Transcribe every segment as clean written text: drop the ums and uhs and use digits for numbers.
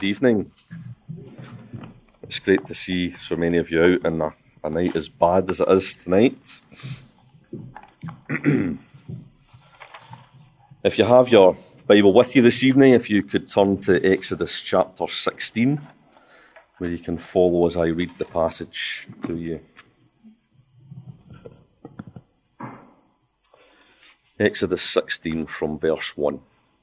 good evening. It's great to see so many of you out on a night as bad as it is tonight. If you have your Bible with you this evening, if you could turn to Exodus chapter 16, where you can follow as I read the passage to you. Exodus 16 from verse 1.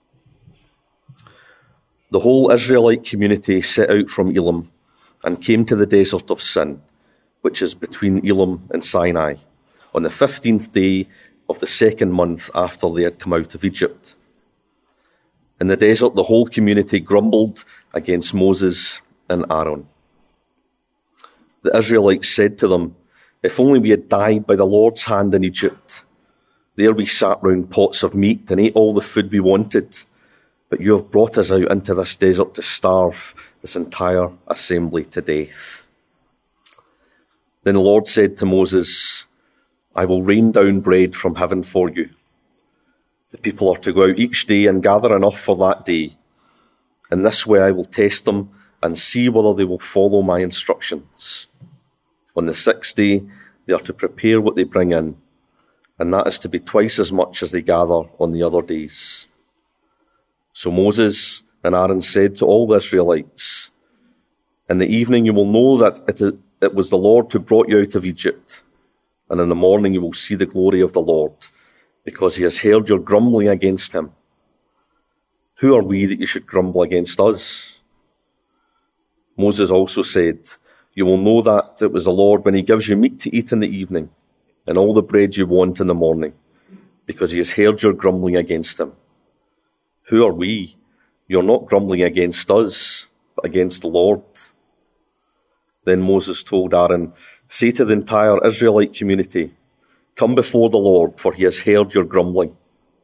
The whole Israelite community set out from Elim and came to the desert of Sin, which is between Elim and Sinai, on the 15th day of the second month after they had come out of Egypt. In the desert, the whole community grumbled against Moses and Aaron. The Israelites said to them, "If only we had died by the Lord's hand in Egypt. There we sat round pots of meat and ate all the food we wanted. But you have brought us out into this desert to starve this entire assembly to death." Then the Lord said to Moses, "I will rain down bread from heaven for you. The people are to go out each day and gather enough for that day. In this way I will test them and see whether they will follow my instructions. On the sixth day they are to prepare what they bring in, and that is to be twice as much as they gather on the other days." So Moses and Aaron said to all the Israelites, "In the evening you will know that it was the Lord who brought you out of Egypt, and in the morning you will see the glory of the Lord, because he has heard your grumbling against him. Who are we that you should grumble against us?" Moses also said, "You will know that it was the Lord when he gives you meat to eat in the evening, and all the bread you want in the morning, because he has heard your grumbling against him. Who are we? You're not grumbling against us, but against the Lord." Then Moses told Aaron, "Say to the entire Israelite community, 'Come before the Lord, for he has heard your grumbling.'"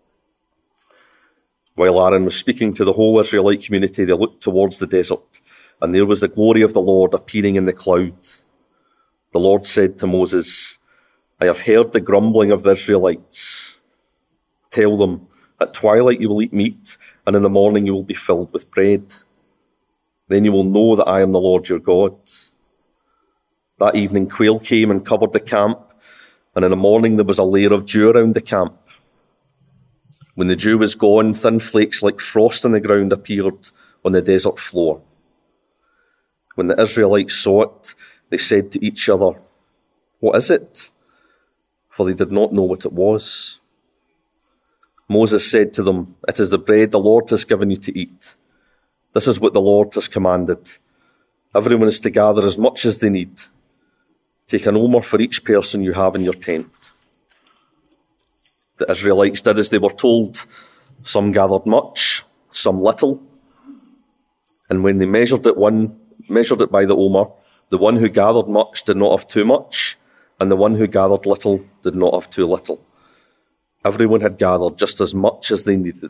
While Aaron was speaking to the whole Israelite community, they looked towards the desert, and there was the glory of the Lord appearing in the cloud. The Lord said to Moses, "I have heard the grumbling of the Israelites. Tell them, at twilight you will eat meat, and in the morning you will be filled with bread. Then you will know that I am the Lord your God." That evening quail came and covered the camp, and in the morning there was a layer of dew around the camp. When the dew was gone, thin flakes like frost on the ground appeared on the desert floor. When the Israelites saw it, they said to each other, "What is it?" For they did not know what it was. Moses said to them, "It is the bread the Lord has given you to eat. This is what the Lord has commanded. Everyone is to gather as much as they need. Take an omer for each person you have in your tent." The Israelites did as they were told. Some gathered much, some little. And when they measured it by the omer, the one who gathered much did not have too much, and the one who gathered little did not have too little. Everyone had gathered just as much as they needed.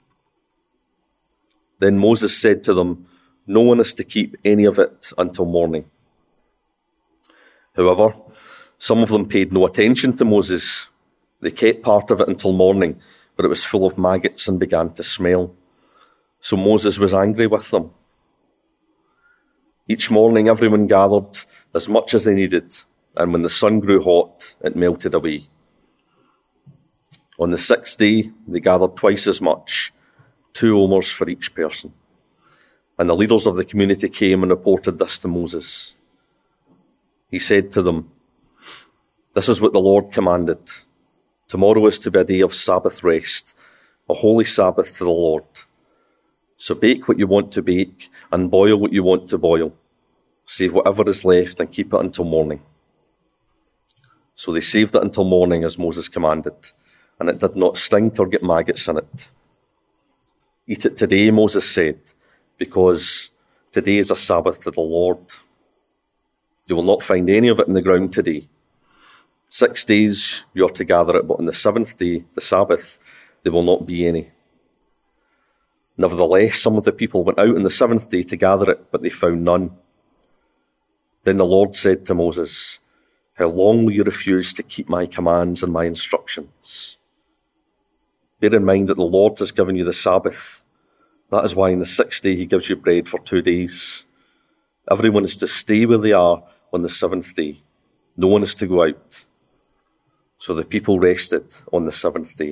Then Moses said to them, "No one is to keep any of it until morning." However, some of them paid no attention to Moses. They kept part of it until morning, but it was full of maggots and began to smell. So Moses was angry with them. Each morning everyone gathered as much as they needed, and when the sun grew hot, it melted away. On the sixth day, they gathered twice as much, 2 omers for each person. And the leaders of the community came and reported this to Moses. He said to them, "This is what the Lord commanded. Tomorrow is to be a day of Sabbath rest, a holy Sabbath to the Lord. So bake what you want to bake and boil what you want to boil. Save whatever is left and keep it until morning." So they saved it until morning as Moses commanded, and it did not stink or get maggots in it. "Eat it today," Moses said, "because today is a Sabbath to the Lord. You will not find any of it in the ground today. 6 days you are to gather it, but on the 7th day, the Sabbath, there will not be any." Nevertheless, some of the people went out on the 7th day to gather it, but they found none. Then the Lord said to Moses, "How long will you refuse to keep my commands and my instructions? Bear in mind that the Lord has given you the Sabbath. That is why on the sixth day he gives you bread for 2 days. Everyone is to stay where they are on the seventh day. No one is to go out. So the people rested on the seventh day.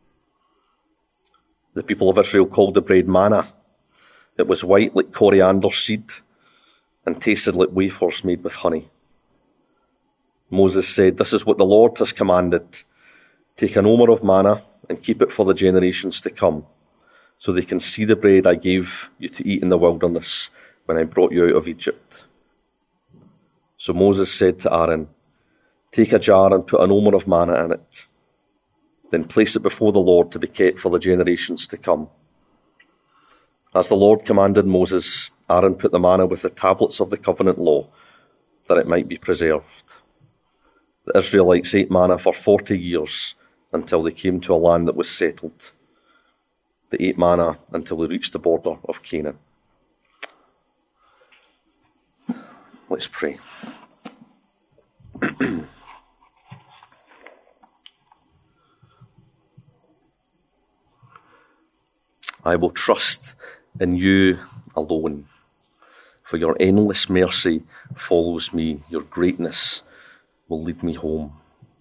The people of Israel called the bread manna. It was white like coriander seed and tasted like wafers made with honey. Moses said, "This is what the Lord has commanded. Take an omer of manna and keep it for the generations to come, so they can see the bread I gave you to eat in the wilderness when I brought you out of Egypt." So Moses said to Aaron, "Take a jar and put an omer of manna in it. Then place it before the Lord to be kept for the generations to come." As the Lord commanded Moses, Aaron put the manna with the tablets of the covenant law, that it might be preserved. The Israelites ate manna for 40 years until they came to a land that was settled. They ate manna until they reached the border of Canaan. Let's pray. I will trust in you alone, for your endless mercy follows me. Your greatness will lead me home.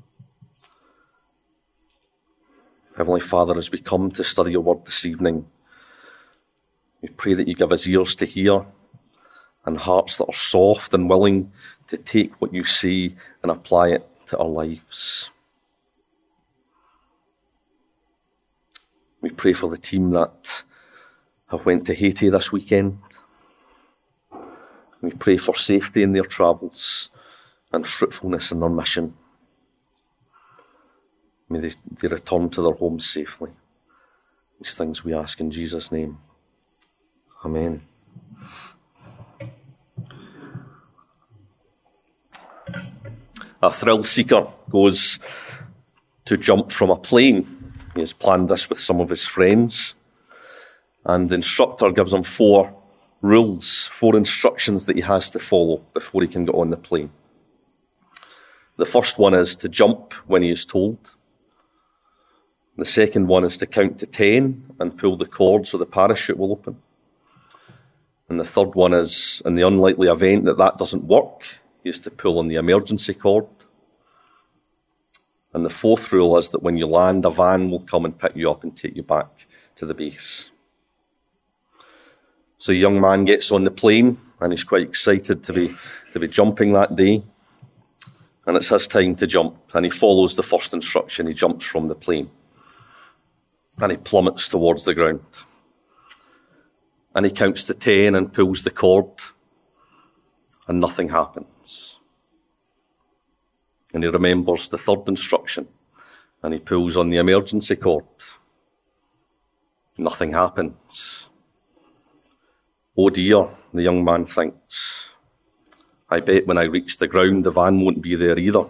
Heavenly Father, as we come to study your word this evening, we pray that you give us ears to hear and hearts that are soft and willing to take what you say and apply it to our lives. We pray for the team that have went to Haiti this weekend. We pray for safety in their travels and fruitfulness in their mission. May they return to their homes safely. These things we ask in Jesus' name. Amen. A thrill seeker goes to jump from a plane. He has planned this with some of his friends. And the instructor gives him 4 rules, 4 instructions that he has to follow before he can get on the plane. The first one is to jump when he is told. The second one is to count to 10 and pull the cord so the parachute will open. And the third one is, in the unlikely event that that doesn't work, he is to pull on the emergency cord. And the fourth rule is that when you land, a van will come and pick you up and take you back to the base. So the young man gets on the plane and he's quite excited to be jumping that day. And it's his time to jump. And he follows the first instruction. He jumps from the plane. And he plummets towards the ground. And he counts to 10 and pulls the cord. And nothing happens. And he remembers the third instruction. And he pulls on the emergency cord. Nothing happens. Oh dear, the young man thinks. I bet when I reach the ground, the van won't be there either.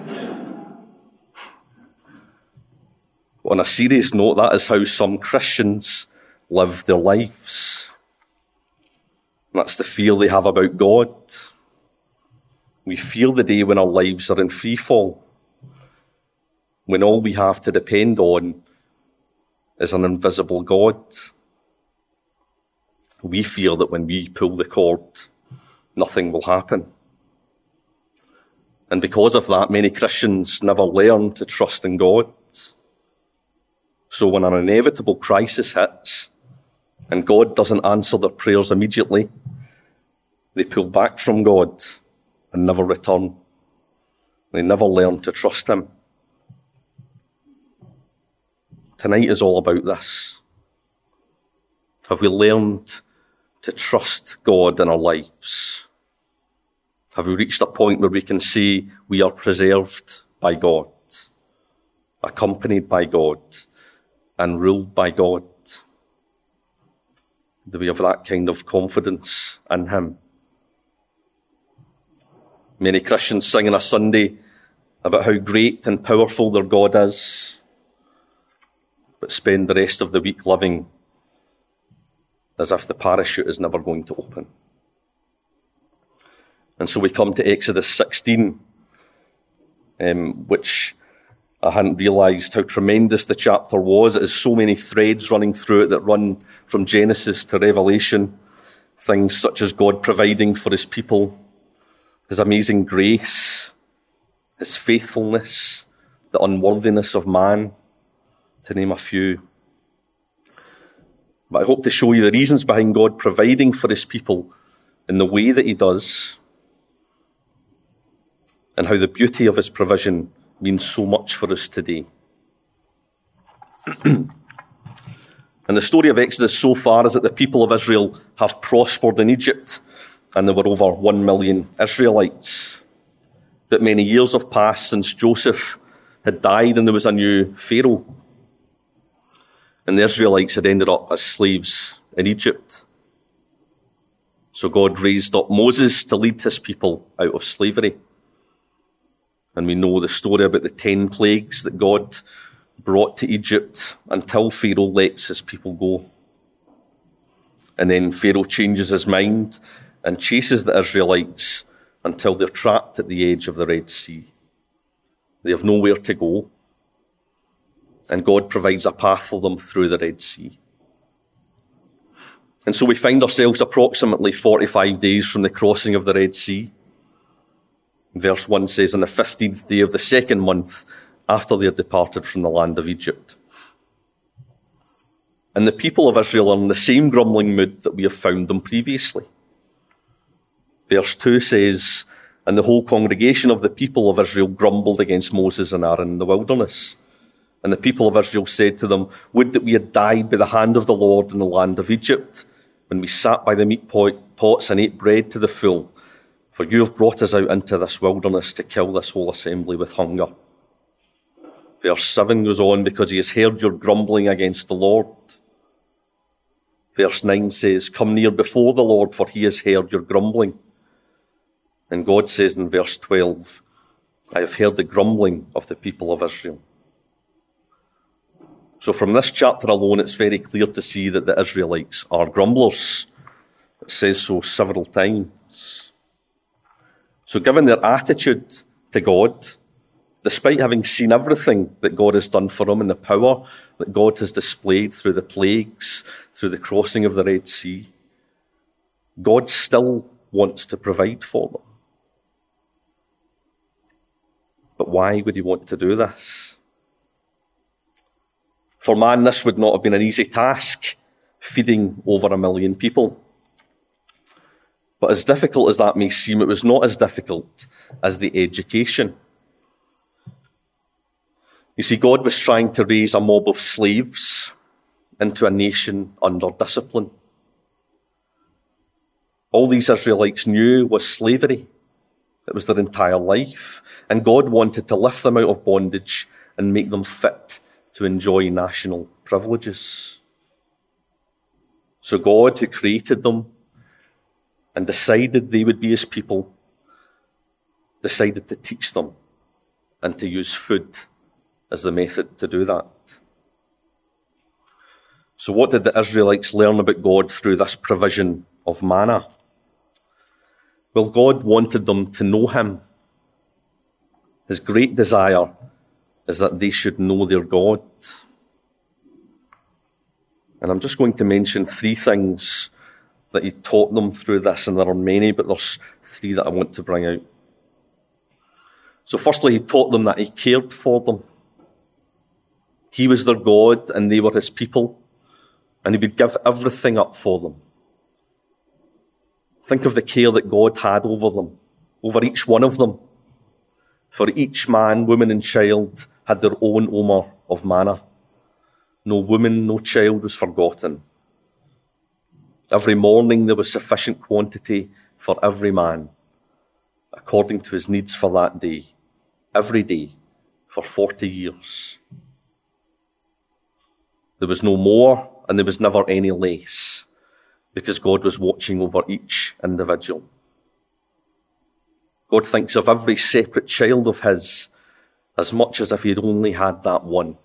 On a serious note, that is how some Christians live their lives. That's the fear they have about God. We fear the day when our lives are in free fall, when all we have to depend on is an invisible God. We fear that when we pull the cord, nothing will happen. And because of that, many Christians never learn to trust in God. So when an inevitable crisis hits and God doesn't answer their prayers immediately, they pull back from God and never return. They never learn to trust him. Tonight is all about this. Have we learned to trust God in our lives? Have we reached a point where we can say we are preserved by God, accompanied by God, and ruled by God? Do we have that kind of confidence in him? Many Christians sing on a Sunday about how great and powerful their God is, but spend the rest of the week living as if the parachute is never going to open. And so we come to Exodus 16, which I hadn't realised how tremendous the chapter was. It has so many threads running through it that run from Genesis to Revelation. Things such as God providing for his people, his amazing grace, his faithfulness, the unworthiness of man, to name a few. But I hope to show you the reasons behind God providing for his people in the way that he does, and how the beauty of his provision means so much for us today. And the story of Exodus so far is that the people of Israel have prospered in Egypt, and there were over 1 million Israelites. But many years have passed since Joseph had died and there was a new Pharaoh. And the Israelites had ended up as slaves in Egypt. So God raised up Moses to lead his people out of slavery. And we know the story about the 10 plagues that God brought to Egypt until Pharaoh lets his people go. And then Pharaoh changes his mind and chases the Israelites until they're trapped at the edge of the Red Sea. They have nowhere to go. And God provides a path for them through the Red Sea. And so we find ourselves approximately 45 days from the crossing of the Red Sea. Verse 1 says, on the 15th day of the second month after they had departed from the land of Egypt. And the people of Israel are in the same grumbling mood that we have found them previously. Verse 2 says, and the whole congregation of the people of Israel grumbled against Moses and Aaron in the wilderness. And the people of Israel said to them, would that we had died by the hand of the Lord in the land of Egypt, when we sat by the meat pots and ate bread to the full. For you have brought us out into this wilderness to kill this whole assembly with hunger. Verse 7 goes on, because he has heard your grumbling against the Lord. Verse 9 says, come near before the Lord, for he has heard your grumbling. And God says in verse 12, I have heard the grumbling of the people of Israel. So from this chapter alone, it's very clear to see that the Israelites are grumblers. It says so several times. So given their attitude to God, despite having seen everything that God has done for them and the power that God has displayed through the plagues, through the crossing of the Red Sea, God still wants to provide for them. But why would he want to do this? For man, this would not have been an easy task, feeding over 1 million people. But as difficult as that may seem, it was not as difficult as the education. You see, God was trying to raise a mob of slaves into a nation under discipline. All these Israelites knew was slavery. It was their entire life. And God wanted to lift them out of bondage and make them fit to enjoy national privileges. So God, who created them and decided they would be his people, decided to teach them and to use food as the method to do that. So what did the Israelites learn about God through this provision of manna? Well, God wanted them to know him. His great desire is that they should know their God. And I'm just going to mention 3 things that he taught them through this, and there are many, but there's 3 that I want to bring out. So firstly, he taught them that he cared for them. He was their God and they were his people, and he would give everything up for them. Think of the care that God had over them, over each one of them. For each man, woman and child had their own omer of manna. No woman, no child was forgotten. Every morning there was sufficient quantity for every man, according to his needs for that day, every day, for 40 years. There was no more and there was never any less, because God was watching over each individual. God thinks of every separate child of his as much as if he had only had that one.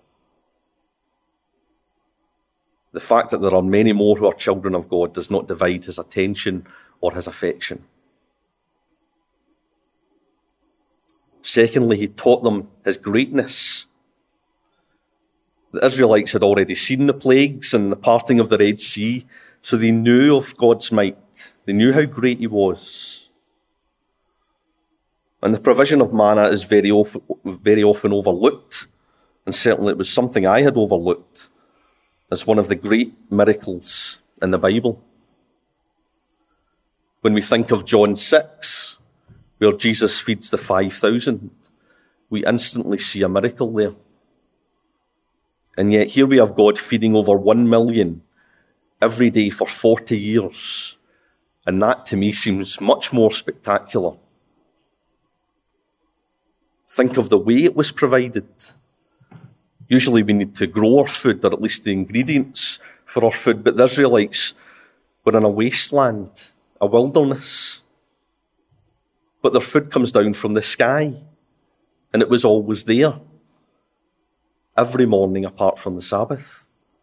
The fact that there are many more who are children of God does not divide his attention or his affection. Secondly, he taught them his greatness. The Israelites had already seen the plagues and the parting of the Red Sea, so they knew of God's might. They knew how great he was. And the provision of manna is very often overlooked, and certainly it was something I had overlooked as one of the great miracles in the Bible. When we think of John 6, where Jesus feeds the 5,000, we instantly see a miracle there. And yet here we have God feeding over 1 million every day for 40 years. And that to me seems much more spectacular. Think of the way it was provided. Usually we need to grow our food, or at least the ingredients for our food, but the Israelites were in a wasteland, a wilderness. But their food comes down from the sky, and it was always there, every morning apart from the Sabbath.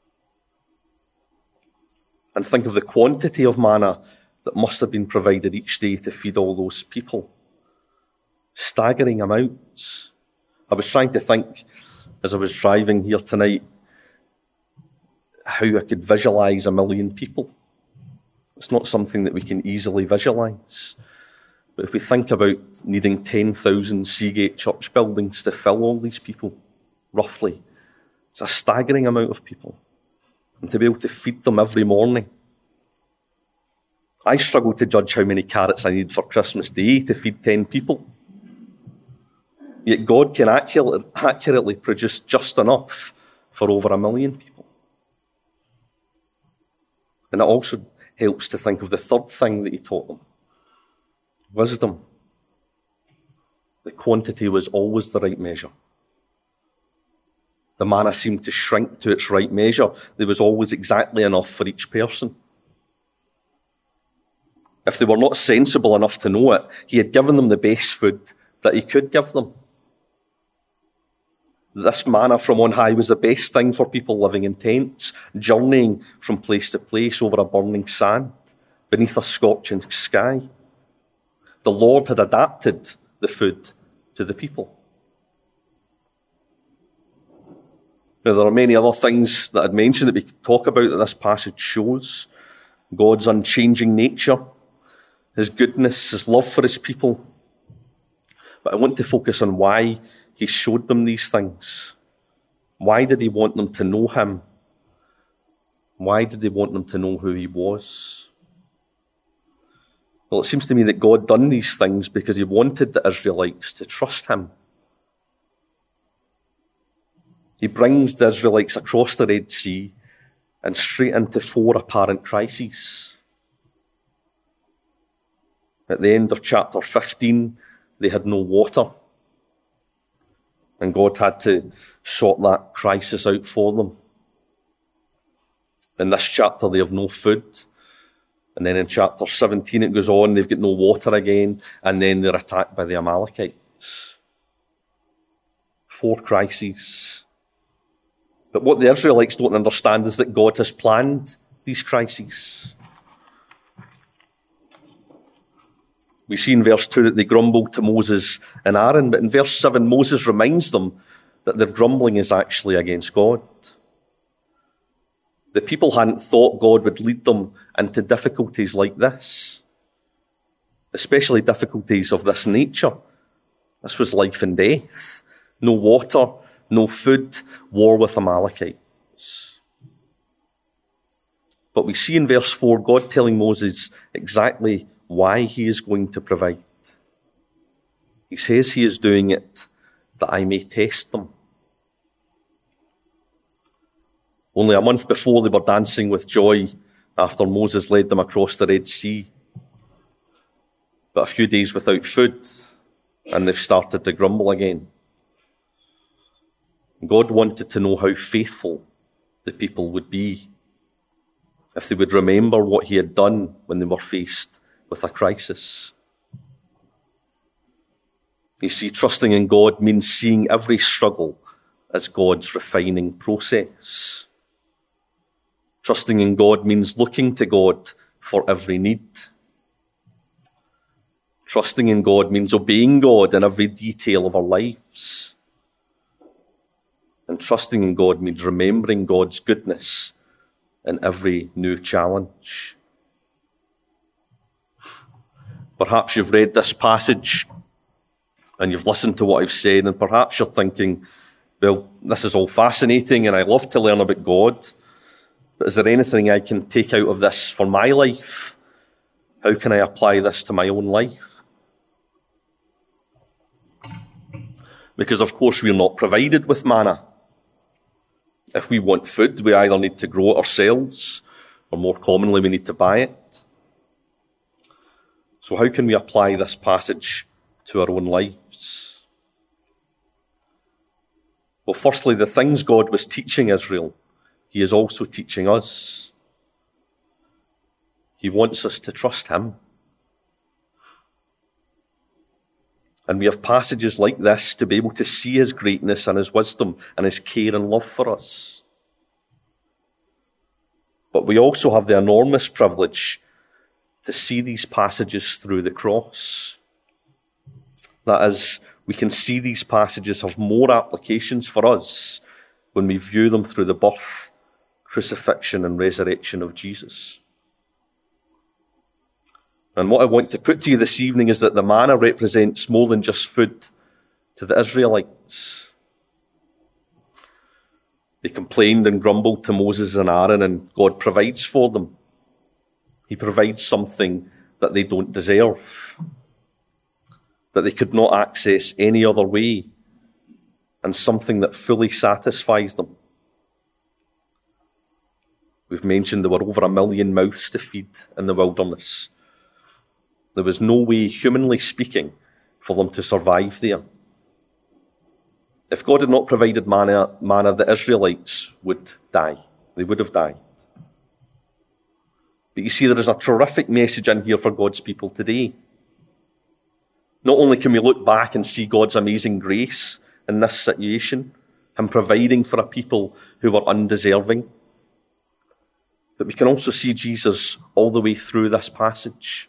And think of the quantity of manna that must have been provided each day to feed all those people. Staggering amounts. I was trying to think, as I was driving here tonight, how I could visualise 1 million people. It's not something that we can easily visualise. But if we think about needing 10,000 Seagate church buildings to fill all these people, roughly, it's a staggering amount of people. And to be able to feed them every morning. I struggle to judge how many carrots I need for Christmas Day to feed 10 people. Yet God can accurately produce just enough for over 1 million people. And it also helps to think of the third thing that he taught them. Wisdom. The quantity was always the right measure. The manna seemed to shrink to its right measure. There was always exactly enough for each person. If they were not sensible enough to know it, he had given them the best food that he could give them. This manna from on high was the best thing for people living in tents, journeying from place to place over a burning sand, beneath a scorching sky. The Lord had adapted the food to the people. Now, there are many other things that I'd mentioned that we could talk about that this passage shows. God's unchanging nature, his goodness, his love for his people. But I want to focus on why he showed them these things. Why did he want them to know him? Why did he want them to know who he was? Well, it seems to me that God done these things because he wanted the Israelites to trust him. He brings the Israelites across the Red Sea and straight into 4 apparent crises. At the end of chapter 15, they had no water. And God had to sort that crisis out for them. In this chapter, they have no food. And then in chapter 17, it goes on, they've got no water again. And then they're attacked by the Amalekites. 4 crises. But what the Israelites don't understand is that God has planned these crises. We see in verse 2 that they grumbled to Moses and Aaron, but in verse 7, Moses reminds them that their grumbling is actually against God. The people hadn't thought God would lead them into difficulties like this, especially difficulties of this nature. This was life and death. No water, no food, war with Amalekites. But we see in verse 4 God telling Moses exactly why he is going to provide. He says he is doing it that I may test them. Only a month before, they were dancing with joy after Moses led them across the Red Sea. But a few days without food, and they've started to grumble again. God wanted to know how faithful the people would be, if they would remember what he had done when they were faced with a crisis. You see, trusting in God means seeing every struggle as God's refining process. Trusting in God means looking to God for every need. Trusting in God means obeying God in every detail of our lives. And And trusting in God means remembering God's goodness in every new challenge. Perhaps you've read this passage and you've listened to what I've said, and perhaps you're thinking, well, this is all fascinating and I love to learn about God, but is there anything I can take out of this for my life? How can I apply this to my own life? Because, of course, we're not provided with manna. If we want food, we either need to grow it ourselves, or more commonly, we need to buy it. So how can we apply this passage to our own lives? Well, firstly, the things God was teaching Israel, he is also teaching us. He wants us to trust him. And we have passages like this to be able to see his greatness and his wisdom and his care and love for us. But we also have the enormous privilege to see these passages through the cross. That is, we can see these passages have more applications for us when we view them through the birth, crucifixion, and resurrection of Jesus. And what I want to put to you this evening is that the manna represents more than just food to the Israelites. They complained and grumbled to Moses and Aaron, and God provides for them. He provides something that they don't deserve, that they could not access any other way, and something that fully satisfies them. We've mentioned there were over 1 million mouths to feed in the wilderness. There was no way, humanly speaking, for them to survive there. If God had not provided manna, the Israelites would die. They would have died. But you see, there is a terrific message in here for God's people today. Not only can we look back and see God's amazing grace in this situation, him providing for a people who were undeserving, but we can also see Jesus all the way through this passage.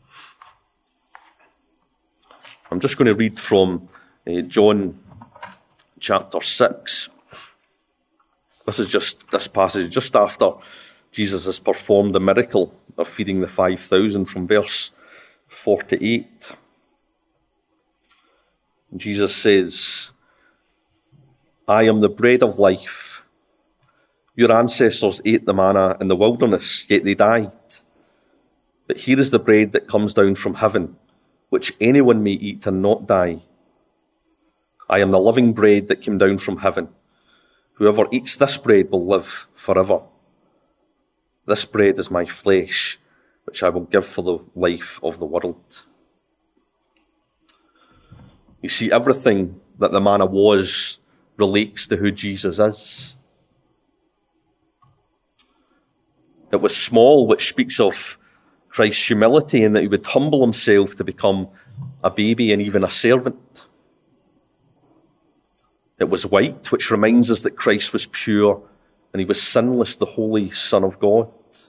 I'm just going to read from John chapter 6. This is just this passage just after Jesus has performed the miracle of feeding the 5,000 from verse 48. Jesus says, "I am the bread of life. Your ancestors ate the manna in the wilderness, yet they died. But here is the bread that comes down from heaven, which anyone may eat and not die. I am the living bread that came down from heaven. Whoever eats this bread will live forever. This bread is my flesh, which I will give for the life of the world." You see, everything that the manna was relates to who Jesus is. It was small, which speaks of Christ's humility and that he would humble himself to become a baby and even a servant. It was white, which reminds us that Christ was pure and he was sinless, the Holy Son of God.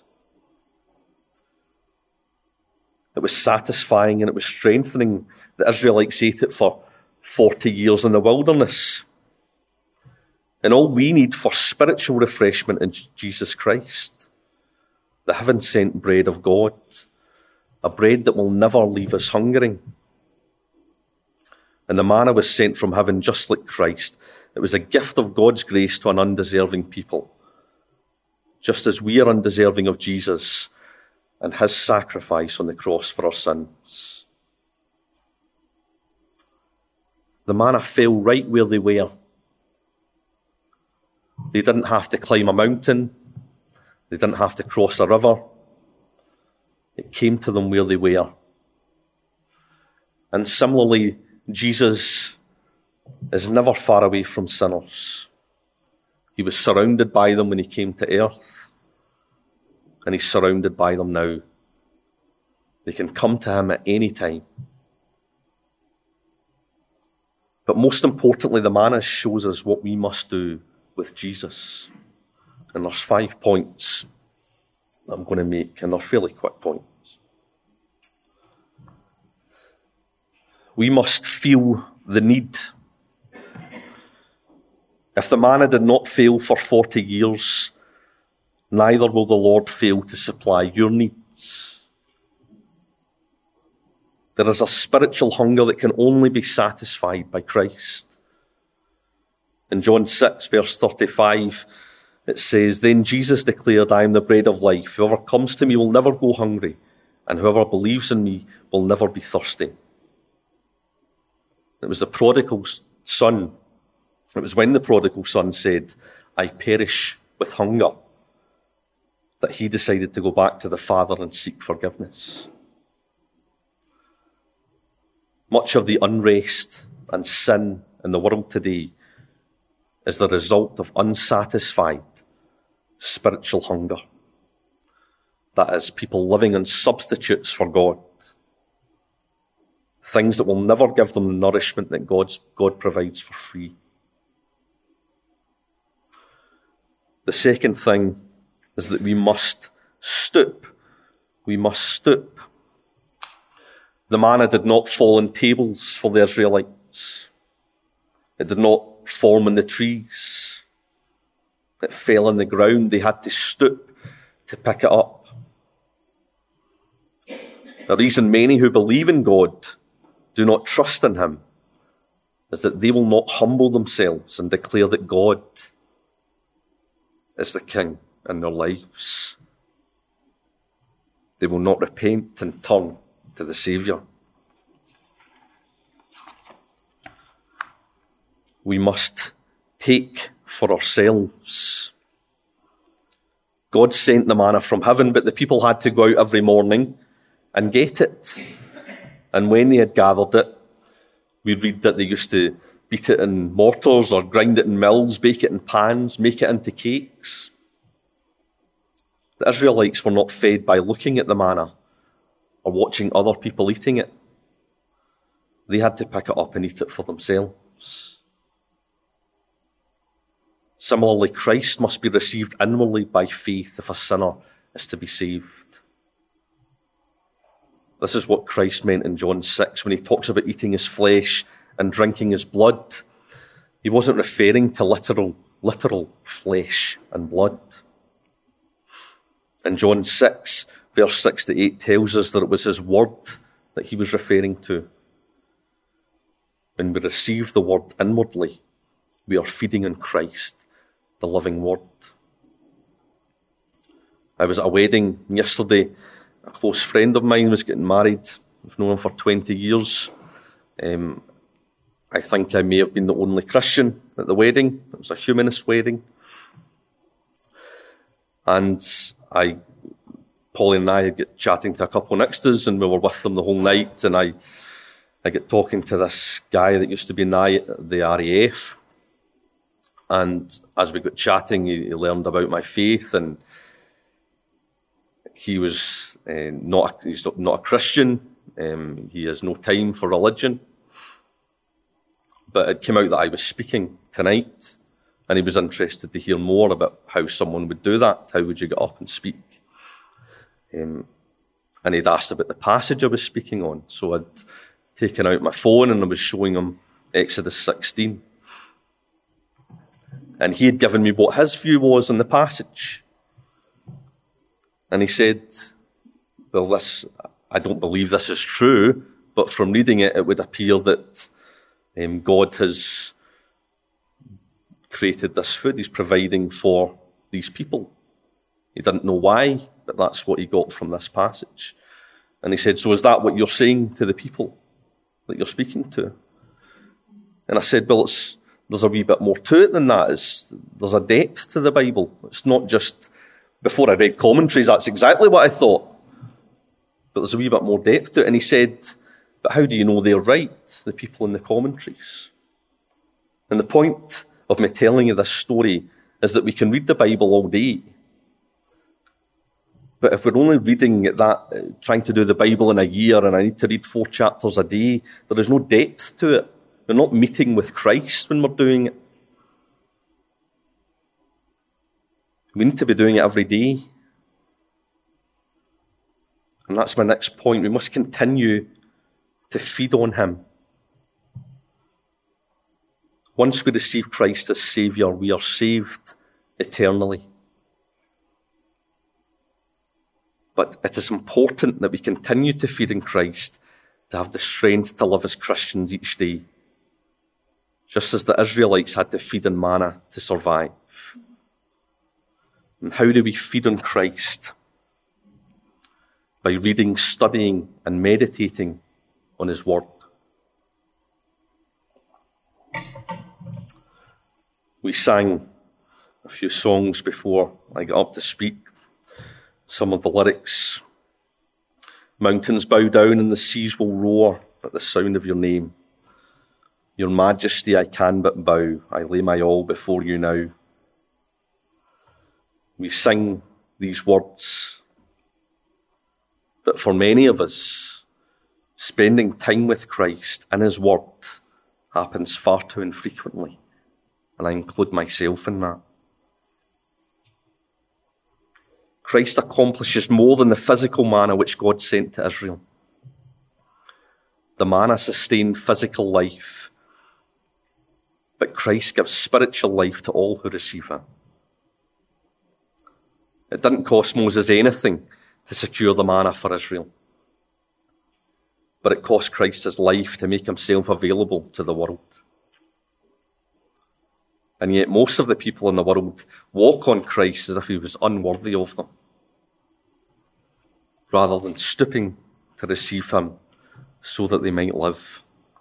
It was satisfying and it was strengthening. The Israelites ate it for 40 years in the wilderness. And all we need for spiritual refreshment is Jesus Christ, the heaven-sent bread of God, a bread that will never leave us hungering. And the manna was sent from heaven just like Christ. It was a gift of God's grace to an undeserving people, just as we are undeserving of Jesus and his sacrifice on the cross for our sins. The manna fell right where they were. They didn't have to climb a mountain. They didn't have to cross a river. It came to them where they were. And similarly, Jesus is never far away from sinners. He was surrounded by them when he came to earth, and he's surrounded by them now. They can come to him at any time. But most importantly, the manna shows us what we must do with Jesus. And there's 5 points I'm going to make, and they're fairly quick points. We must feel the need If the manna did not fail for 40 years, neither will the Lord fail to supply your needs. There is a spiritual hunger that can only be satisfied by Christ. In John 6, verse 35, it says, "Then Jesus declared, 'I am the bread of life. Whoever comes to me will never go hungry, and whoever believes in me will never be thirsty.'" It was the prodigal son. It was when the prodigal son said, "I perish with hunger," that he decided to go back to the Father and seek forgiveness. Much of the unrest and sin in the world today is the result of unsatisfied spiritual hunger. That is, people living on substitutes for God. Things that will never give them the nourishment that God provides for free. The second thing is that we must stoop. We must stoop. The manna did not fall on tables for the Israelites. It did not form in the trees. It fell on the ground. They had to stoop to pick it up. The reason many who believe in God do not trust in him is that they will not humble themselves and declare that God is the King in their lives. They will not repent and turn to the Saviour. We must take for ourselves. God sent the manna from heaven, but the people had to go out every morning and get it. And when they had gathered it, we read that they used to beat it in mortars or grind it in mills, bake it in pans, make it into cakes. The Israelites were not fed by looking at the manna or watching other people eating it. They had to pick it up and eat it for themselves. Similarly, Christ must be received inwardly by faith if a sinner is to be saved. This is what Christ meant in John 6 when he talks about eating his flesh and drinking his blood. He wasn't referring to literal flesh and blood. In John 6, verse 6 to 8 tells us that it was his word that he was referring to. When we receive the word inwardly, we are feeding on Christ, the living word. I was at a wedding yesterday. A close friend of mine was getting married. I've known him for 20 years. I think I may have been the only Christian at the wedding. It was a humanist wedding. And Polly and I get chatting to a couple next to us, and we were with them the whole night, and I get talking to this guy that used to be in the RAF. And as we got chatting, he learned about my faith, and he's not a Christian. He has no time for religion. But it came out that I was speaking tonight, and he was interested to hear more about how someone would do that. How would you get up and speak? And he'd asked about the passage I was speaking on. So I'd taken out my phone and I was showing him Exodus 16. And he had given me what his view was on the passage. And he said, well, I don't believe this is true, but from reading it, it would appear that God has created this food. He's providing for these people. He didn't know why, but that's what he got from this passage. And he said, so is that what you're saying to the people that you're speaking to? And I said, well, there's a wee bit more to it than that. There's a depth to the Bible. It's not just, before I read commentaries, that's exactly what I thought. But there's a wee bit more depth to it. And he said, but how do you know they're right, the people in the commentaries? And the point of me telling you this story is that we can read the Bible all day. But if we're only reading that, trying to do the Bible in a year, and I need to read 4 chapters a day, there is no depth to it. We're not meeting with Christ when we're doing it. We need to be doing it every day. And that's my next point. We must continue to feed on him. Once we receive Christ as Saviour, we are saved eternally. But it is important that we continue to feed in Christ, to have the strength to live as Christians each day, just as the Israelites had to feed on manna to survive. And how do we feed on Christ? By reading, studying, and meditating on his word. We sang a few songs before I got up to speak. Some of the lyrics: mountains bow down and the seas will roar at the sound of your name. Your majesty I can but bow, I lay my all before you now. We sing these words, but for many of us, spending time with Christ and his word happens far too infrequently, and I include myself in that. Christ accomplishes more than the physical manna which God sent to Israel. The manna sustained physical life, but Christ gives spiritual life to all who receive it. It didn't cost Moses anything to secure the manna for Israel, but it cost Christ his life to make himself available to the world. And yet most of the people in the world walk on Christ as if he was unworthy of them, rather than stooping to receive him so that they might live.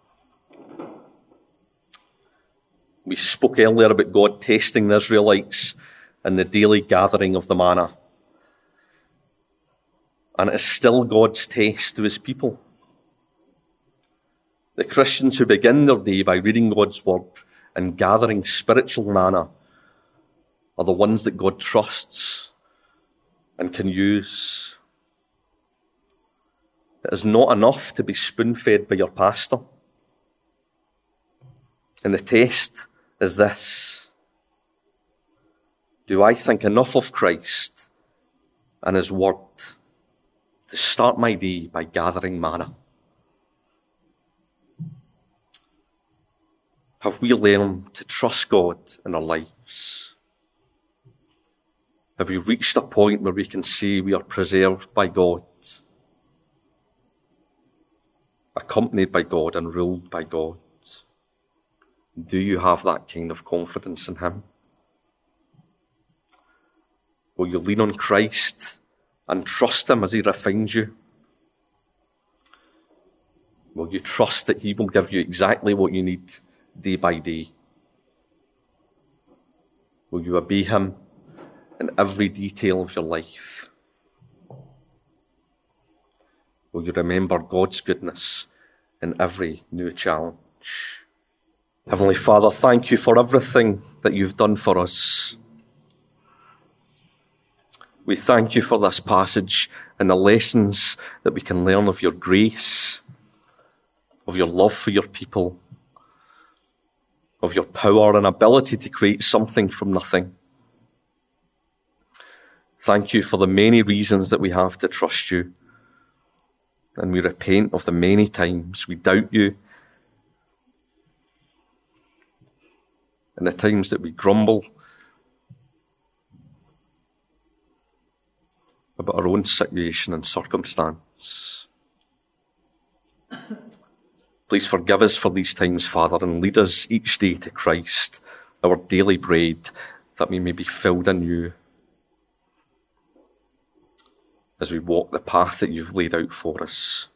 We spoke earlier about God testing the Israelites in the daily gathering of the manna. And it is still God's test to his people. The Christians who begin their day by reading God's word and gathering spiritual manna are the ones that God trusts and can use. It is not enough to be spoon-fed by your pastor. And the test is this: do I think enough of Christ and his word to start my day by gathering manna? Have we learned to trust God in our lives? Have we reached a point where we can say we are preserved by God, accompanied by God and ruled by God? Do you have that kind of confidence in him? Will you lean on Christ and trust him as he refines you? Will you trust that he will give you exactly what you need day by day? Will you obey him in every detail of your life? Will you remember God's goodness in every new challenge? Heavenly Father, thank you for everything that you've done for us. We thank you for this passage and the lessons that we can learn of your grace, of your love for your people, of your power and ability to create something from nothing. Thank you for the many reasons that we have to trust you. And we repent of the many times we doubt you, and the times that we grumble about our own situation and circumstance. Please forgive us for these times, Father, and lead us each day to Christ, our daily bread, that we may be filled in you as we walk the path that you've laid out for us.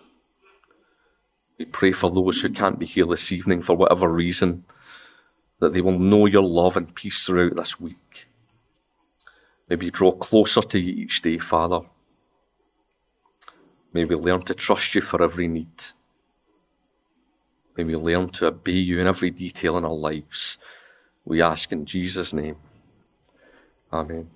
We pray for those who can't be here this evening for whatever reason, that they will know your love and peace throughout this week. May we draw closer to you each day, Father. May we learn to trust you for every need. May we learn to obey you in every detail in our lives. We ask in Jesus' name. Amen.